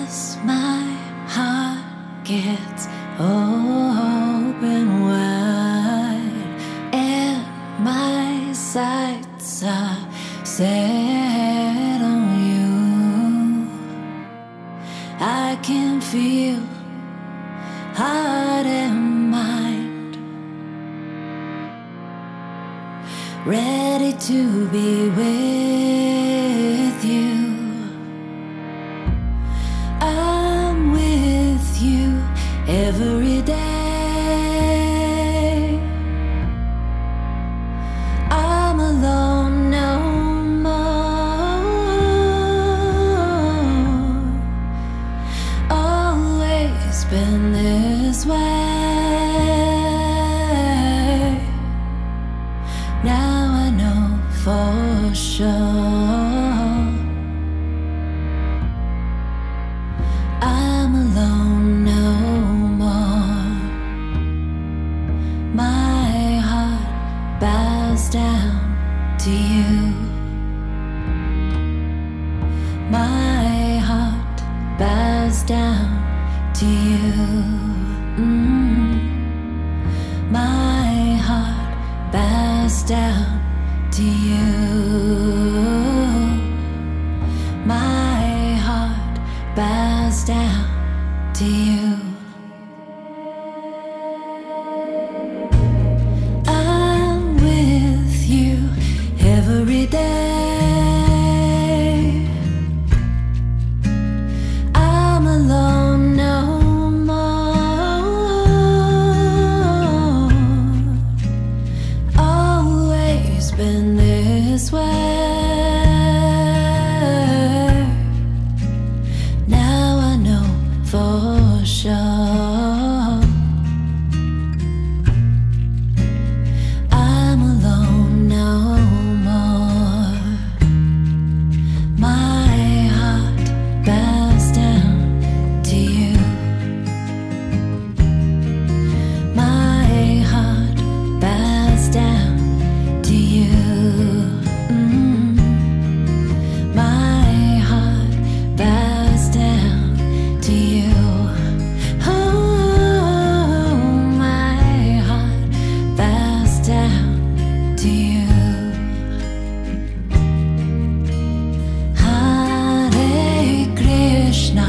As my heart gets open wide and my sights are set on you, I can feel heart and mind ready to be with you. I'm with you every day. I'm alone no more. Always been this way. Now I know for sure. I'm alone no more. My heart bows down to you. My heart bows down to you. My heart bows down to you. My heart bows down to you. I'm with you every day. I'm alone no more. Always been this way. Now I know for sure. I'm alone no more. My heart bows down to you. My heart bows down to you. My heart bows down to you. Oh, my heart bows down to you. Hare Krishna,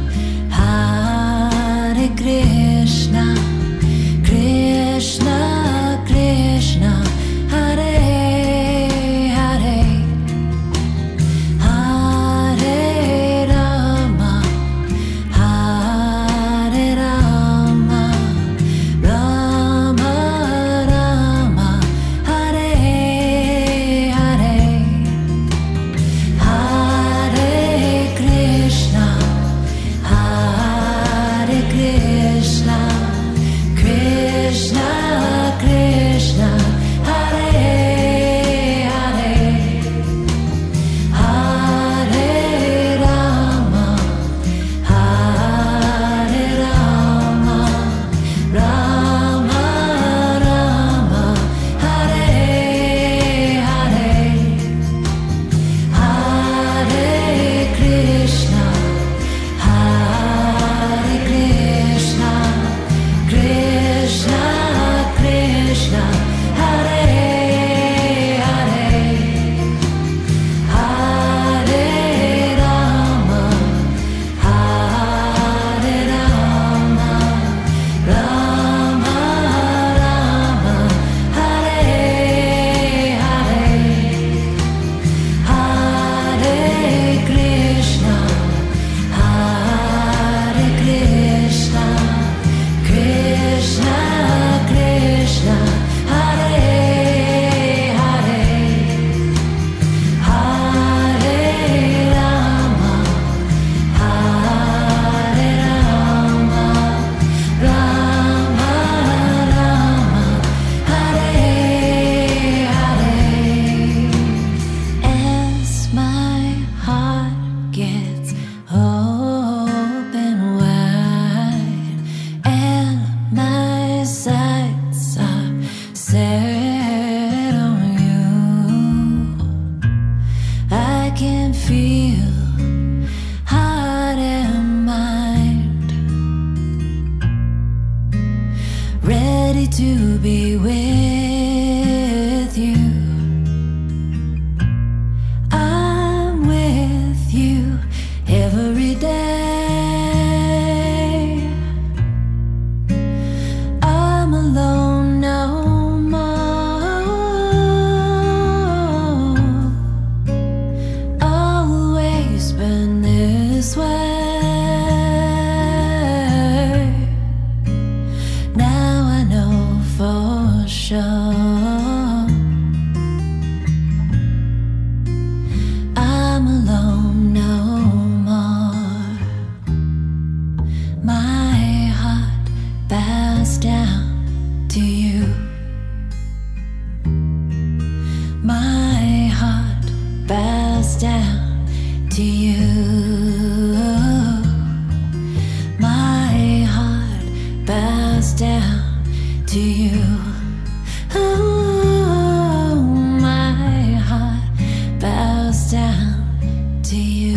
Hare Krishna, Krishna Krishna, Hare Hare, Hare Rama, Hare Rama, Rama Rama, Hare Hare, Hare Krishna, Hare Krishna, Krishna Krishna, Hare Hare, Hare Rama, Hare Rama, Rama Rama, Hare Hare, Hare Krishna, Hare Krishna, Krishna Krishna, Hare Hare, Hare Rama, Hare Rama, Rama Rama, Hare Hare, Hare Krishna, Hare Krishna, Krishna Krishna, Hare Hare, Hare Rama, Hare Rama, Rama Rama, Hare Hare. As my heart gets open wide and my sights are set on you, I can feel heart and mind to be with you. I'm with you every day. I'm alone no more. Always been this way. Now I know for sure. I'm alone no more. My heart bows down to you. My heart bows down to you. My heart bows down to you. Oh, my heart bows down to you.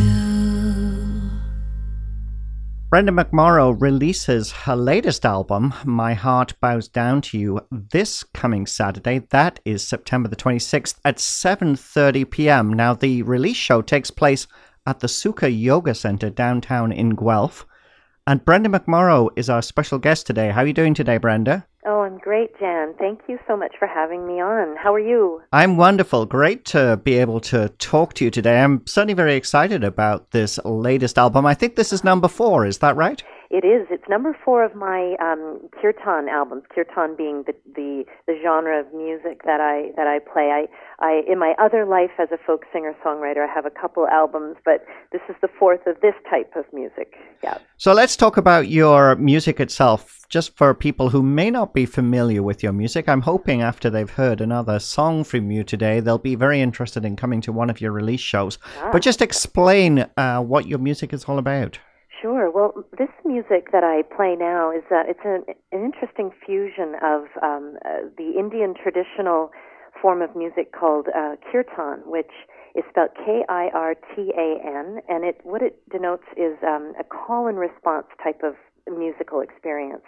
Brenda McMorrow releases her latest album, My Heart Bows Down to You, this coming Saturday. That is September the 26th at 7:30 p.m. Now, the release show takes place at the Sukha Yoga Center downtown in Guelph. And Brenda McMorrow is our special guest today. How are you doing today, Brenda? Oh, I'm great, Jan. Thank you so much for having me on. How are you? I'm wonderful. Great to be able to talk to you today. I'm certainly very excited about this latest album. I think this is number 4, is that right? It is. It's number 4 of my kirtan albums. Kirtan being the genre of music that I play. I in my other life as a folk singer songwriter, I have a couple albums, but this is the 4th of this type of music. Yeah. So let's talk about your music itself. Just for people who may not be familiar with your music, I'm hoping after they've heard another song from you today, they'll be very interested in coming to one of your release shows. But just explain what your music is all about. Sure. Well, this music that I play now is it's an interesting fusion of the Indian traditional form of music called kirtan, which is spelled Kirtan, and what it denotes is a call and response type of musical experience.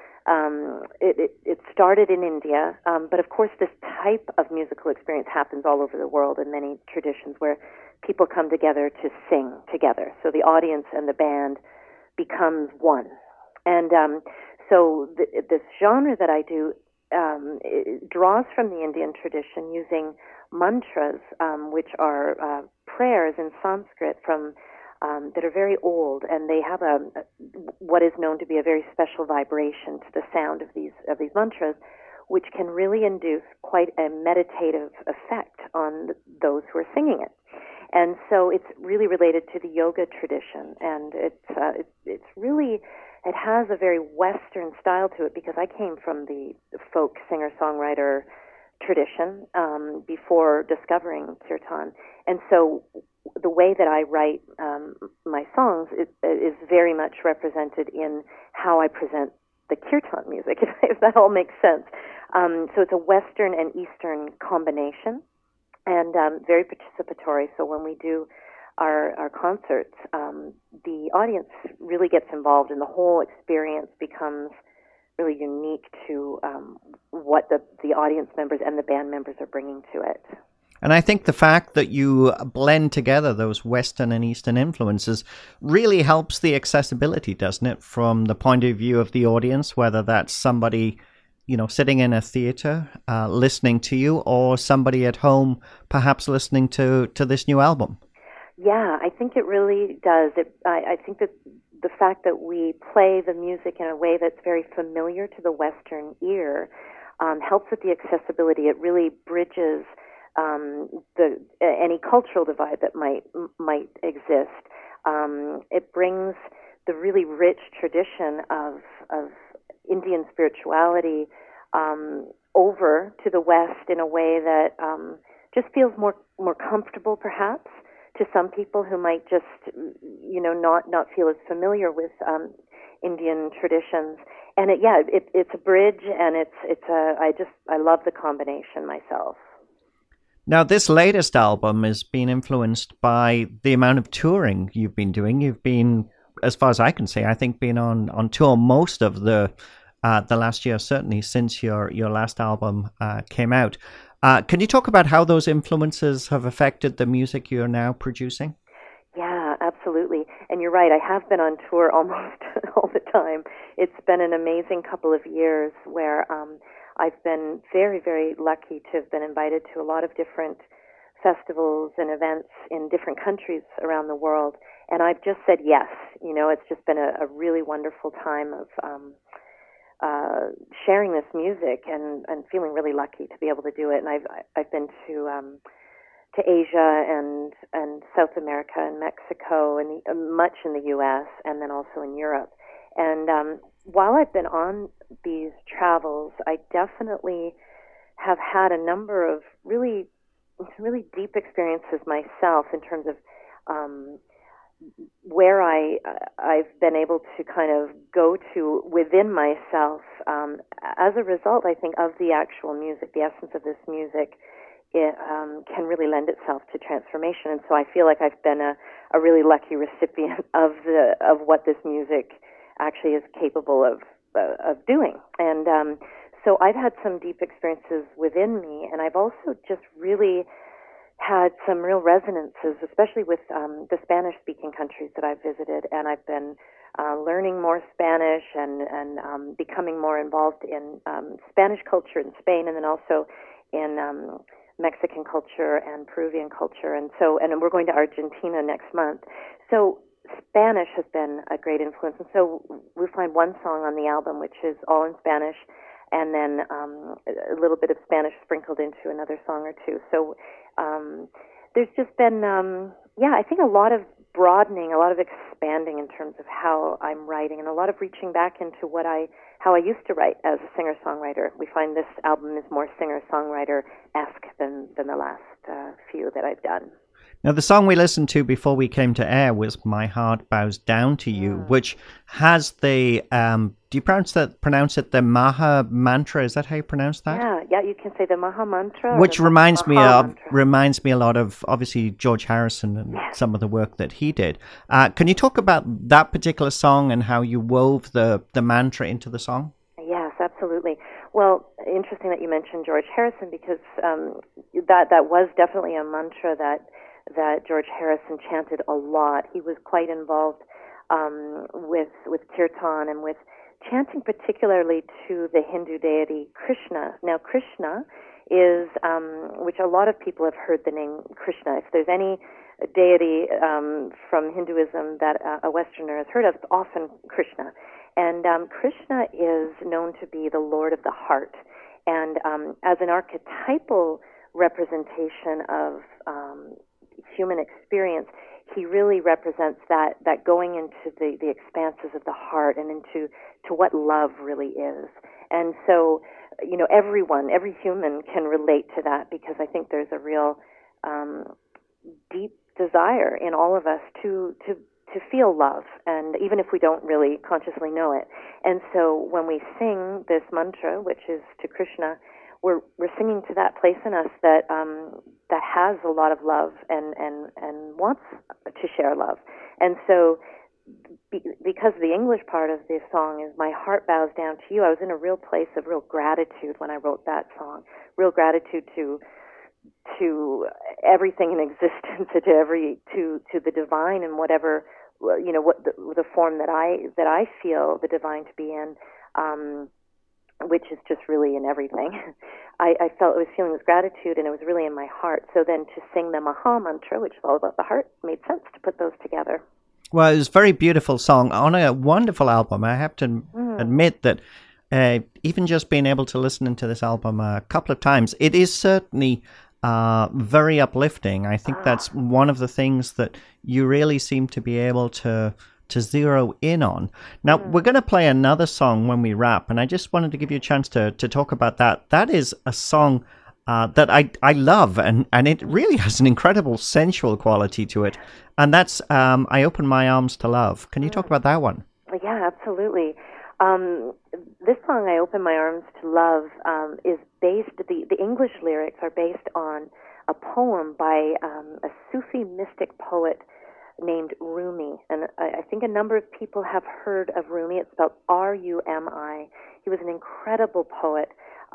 It started in India, but of course this type of musical experience happens all over the world in many traditions where people come together to sing together. So the audience and the band becomes one. And so this genre that I do it draws from the Indian tradition using mantras, which are prayers in Sanskrit from that are very old, and they have what is known to be a very special vibration to the sound of these mantras, which can really induce quite a meditative effect on those who are singing it. And so it's really related to the yoga tradition, and it's really, it has a very Western style to it because I came from the folk singer-songwriter tradition before discovering kirtan. And so the way that I write my songs is very much represented in how I present the kirtan music, if that all makes sense. So it's a Western and Eastern combination, and very participatory. So when we do our concerts, the audience really gets involved, and the whole experience becomes really unique to what the audience members and the band members are bringing to it. And I think the fact that you blend together those Western and Eastern influences really helps the accessibility, doesn't it? From the point of view of the audience, whether that's somebody, sitting in a theater, listening to you, or somebody at home, perhaps listening to this new album. Yeah, I think it really does. I think that the fact that we play the music in a way that's very familiar to the Western ear helps with the accessibility. It really bridges any cultural divide that might exist. It brings the really rich tradition of Indian spirituality over to the West in a way that just feels more comfortable, perhaps, to some people who might just not feel as familiar with Indian traditions. And it's a bridge, and I love the combination myself. Now, this latest album is being influenced by the amount of touring you've been doing. You've been, as far as I can say, I think been on tour most of the the last year, certainly since your last album came out. Can you talk about how those influences have affected the music you're now producing? Yeah, absolutely. And you're right, I have been on tour almost all the time. It's been an amazing couple of years where I've been very, very lucky to have been invited to a lot of different festivals and events in different countries around the world. And I've just said yes. It's just been a really wonderful time of sharing this music and feeling really lucky to be able to do it. And I've been to Asia and South America and Mexico and much in the U.S. and then also in Europe. And while I've been on these travels, I definitely have had a number of really, really deep experiences myself in terms of where I've been able to kind of go to within myself as a result, I think, of the actual music, the essence of this music. It can really lend itself to transformation, and so I feel like I've been a really lucky recipient of what this music actually is capable of doing. And so I've had some deep experiences within me, and I've also just really had some real resonances, especially with the Spanish-speaking countries that I've visited, and I've been learning more Spanish and becoming more involved in Spanish culture in Spain, and then also in Mexican culture and Peruvian culture, and we're going to Argentina next month. So Spanish has been a great influence, and so we find one song on the album which is all in Spanish, and then a little bit of Spanish sprinkled into another song or two. So there's just been, I think a lot of broadening, a lot of expanding in terms of how I'm writing, and a lot of reaching back into how I used to write as a singer-songwriter. We find this album is more singer-songwriter-esque than the last few that I've done. Now, the song we listened to before we came to air was "My Heart Bows Down to You," which has the, do you pronounce it the Maha Mantra? Is that how you pronounce that? Yeah, you can say the Maha Mantra. Which reminds me a lot of, obviously, George Harrison and some of the work that he did. Can you talk about that particular song and how you wove the mantra into the song? Yes, absolutely. Well, interesting that you mentioned George Harrison, because that was definitely a mantra that George Harrison chanted a lot. He was quite involved with kirtan and with chanting particularly to the Hindu deity Krishna. Now, Krishna is, which a lot of people have heard the name Krishna. If there's any deity from Hinduism that a Westerner has heard of, it's often Krishna. And Krishna is known to be the Lord of the heart. And as an archetypal representation of human experience, he really represents that going into the expanses of the heart and into what love really is. And so, every human can relate to that, because I think there's a real deep desire in all of us to feel love, and even if we don't really consciously know it. And so when we sing this mantra, which is to Krishna, we're singing to that place in us that has a lot of love and wants to share love. And so because the English part of this song is "My Heart Bows Down to You," I was in a real place of real gratitude when I wrote that song. Real gratitude to everything in existence, to the divine, and whatever, what the form that I feel the divine to be in, which is just really in everything. I was feeling this gratitude, and it was really in my heart. So then to sing the Maha Mantra, which is all about the heart, made sense to put those together. Well, it was a very beautiful song on a wonderful album. I have to admit that even just being able to listen to this album a couple of times, it is certainly very uplifting. I think that's one of the things that you really seem to be able to zero in on. Now, we're going to play another song when we wrap, and I just wanted to give you a chance to talk about that. That is a song that I love, and it really has an incredible sensual quality to it, and that's "I Open My Arms to Love." Can you talk about that one? Yeah, absolutely. This song, "I Open My Arms to Love," is based, the English lyrics are based on a poem by a Sufi mystic poet named Rumi. And I think a number of people have heard of Rumi. It's spelled Rumi. He was an incredible poet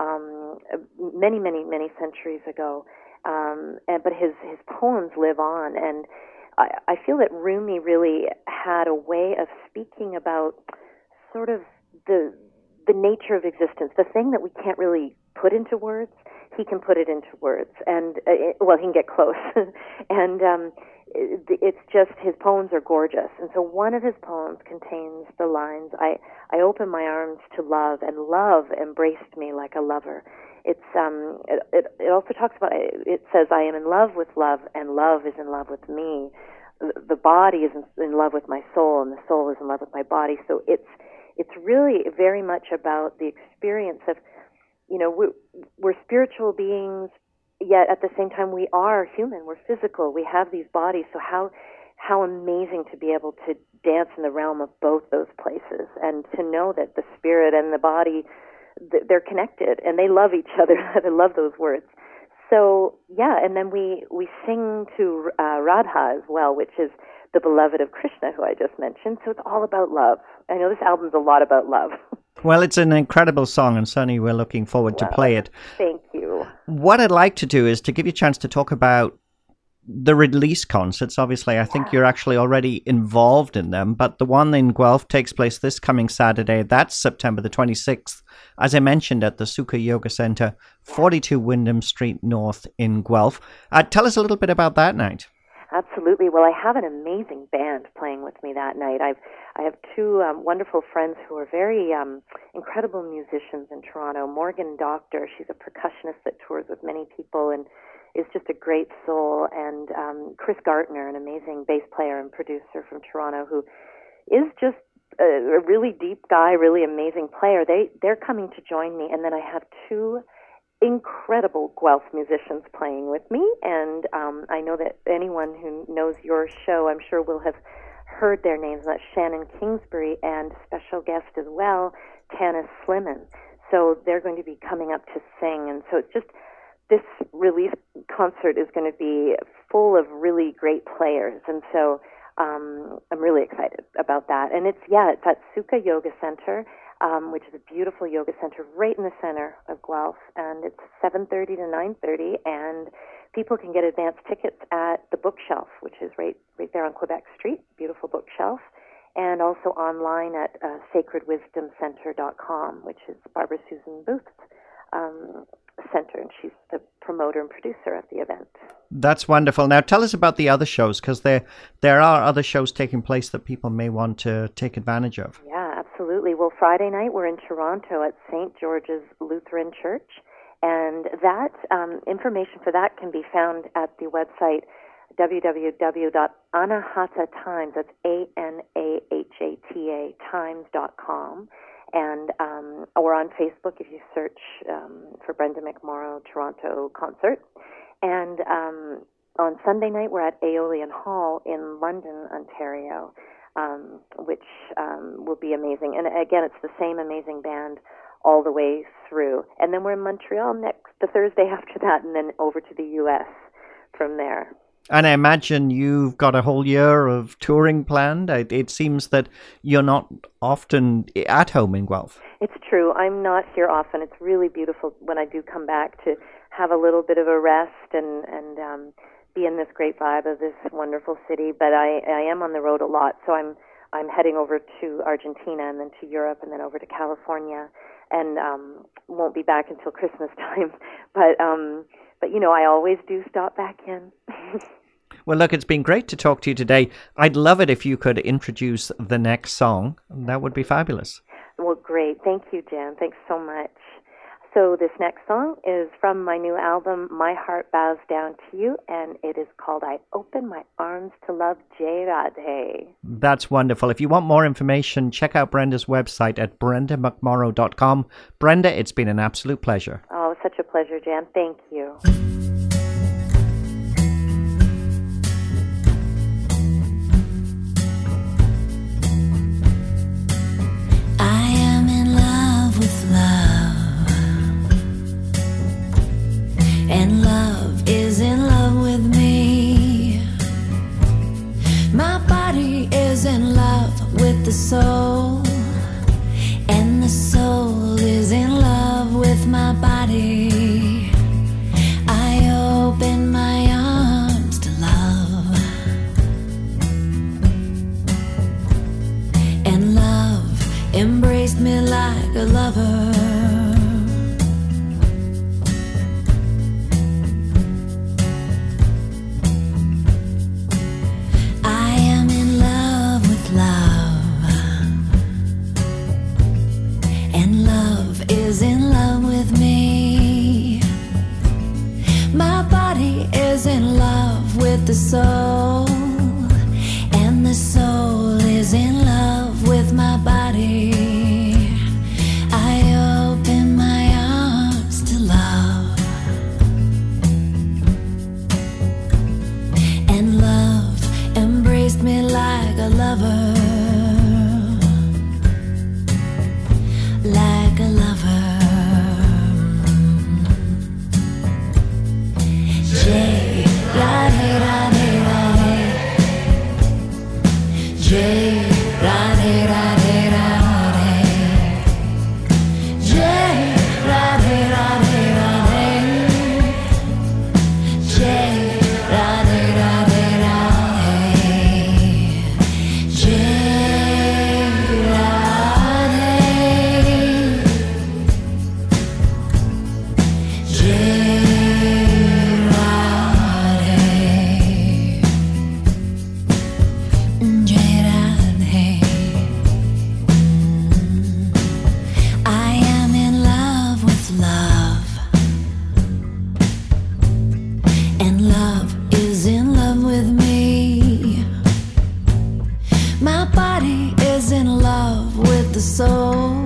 many, many, many centuries ago. But his poems live on. And I feel that Rumi really had a way of speaking about sort of the nature of existence, the thing that we can't really put into words. He can put it into words, and he can get close. And it's just, his poems are gorgeous. And so one of his poems contains the lines, I opened my arms to love, and love embraced me like a lover. It also talks about, it says, I am in love with love, and love is in love with me. The body is in love with my soul, and the soul is in love with my body. So it's really very much about the experience of, we're spiritual beings, yet at the same time we are human. We're physical. We have these bodies. So how amazing to be able to dance in the realm of both those places, and to know that the spirit and the body, they're connected, and they love each other. I love those words. So, yeah, and then we sing to Radha as well, which is the beloved of Krishna, who I just mentioned. So it's all about love. I know this album's a lot about love. Well, it's an incredible song, and certainly we're looking forward to play it. Thank you. What I'd like to do is to give you a chance to talk about the release concerts. Obviously, I think you're actually already involved in them, but the one in Guelph takes place this coming Saturday. That's September the 26th, as I mentioned, at the Sukha Yoga Center, 42 Wyndham Street North in Guelph. Tell us a little bit about that night. Absolutely. Well, I have an amazing band playing with me that night. I have two wonderful friends who are very incredible musicians in Toronto. Morgan Doctor, she's a percussionist that tours with many people and is just a great soul. And Chris Gartner, an amazing bass player and producer from Toronto, who is just a really deep guy, really amazing player. They're coming to join me. And then I have two incredible Guelph musicians playing with me, and I know that anyone who knows your show, I'm sure, will have heard their names. That's Shannon Kingsbury and special guest as well, Tanis Slimman. So they're going to be coming up to sing, and so it's just, this release concert is going to be full of really great players, and so I'm really excited about that. And it's at Sukha Yoga Center, which is a beautiful yoga center right in the center of Guelph, and it's 7:30 to 9:30, and people can get advance tickets at the Bookshelf, which is right there on Quebec Street, beautiful Bookshelf, and also online at sacredwisdomcenter.com, which is Barbara Susan Booth's center, and she's the promoter and producer of the event. That's wonderful. Now tell us about the other shows, because there are other shows taking place that people may want to take advantage of. Yeah, absolutely. Well, Friday night we're in Toronto at St. George's Lutheran Church, and that information for that can be found at the website www.anahata.times, that's ANAHATA times.com. And or on Facebook if you search for Brenda McMorrow Toronto Concert. And on Sunday night we're at Aeolian Hall in London, Ontario, which will be amazing. And again, it's the same amazing band all the way through. And then we're in Montreal the Thursday after that, and then over to the U.S. from there. And I imagine you've got a whole year of touring planned. It seems that you're not often at home in Guelph. It's true. I'm not here often. It's really beautiful when I do come back to have a little bit of a rest and be in this great vibe of this wonderful city. But I am on the road a lot, so I'm heading over to Argentina and then to Europe and then over to California, and won't be back until Christmas time. But I always do stop back in. Well, look, it's been great to talk to you today. I'd love it if you could introduce the next song. That would be fabulous. Well, great. Thank you, Jan. Thanks so much. So this next song is from my new album, My Heart Bows Down to You, and it is called I Open My Arms to Love, Jai Radhe. That's wonderful. If you want more information, check out Brenda's website at brendamcmorrow.com. Brenda, it's been an absolute pleasure. Oh, such a pleasure, Jan. Thank you. And love is in love with me. My body is in love with the soul, and the soul is in love with my body. I open my arms to love, and love embraced me like a lover. Is in love with me. My body is in love with the soul, and the soul is in love with my body. I open my arms to love, and love embraced me like a lover. Like a lover. J, la de la de la de. J, la de la de la de. J, la de la de la de. J, la de la de la de. J, la. My body is in love with the soul,